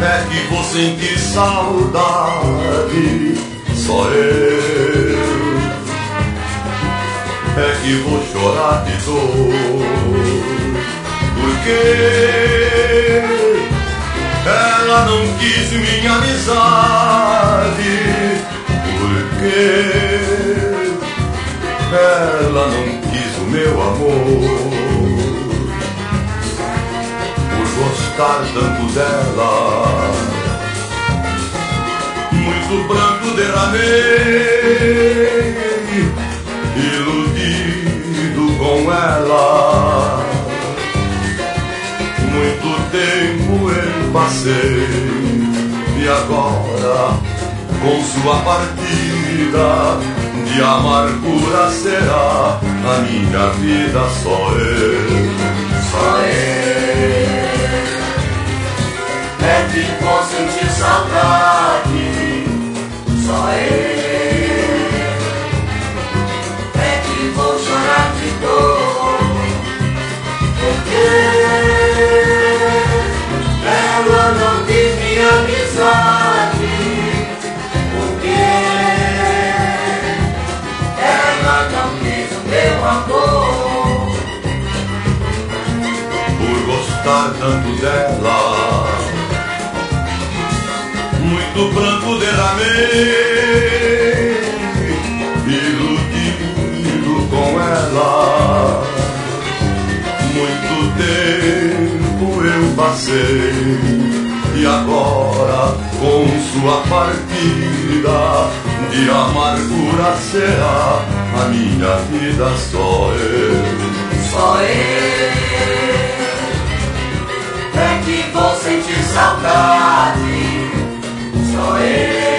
É que vou sentir saudade, só eu. É que vou chorar de dor, porque ela não quis minha amizade, porque ela não quis o meu amor. Por gostar tanto dela, muito pranto derramei, iludido com ela. Muito tempo eu passei, e agora, com sua partida, de amargura será a minha vida. Só eu, só eu é que vou sentir saudade, só eu é que vou chorar de dor, porque ela não quis minha amizade, porque ela não quis o meu amor. Por gostar tanto dela, muito pranto derramei, iludido com ela. Muito tempo eu passei, e agora, com sua partida, de amargura será a minha vida. Só eu, só eu é que vou sentir saudade, só eu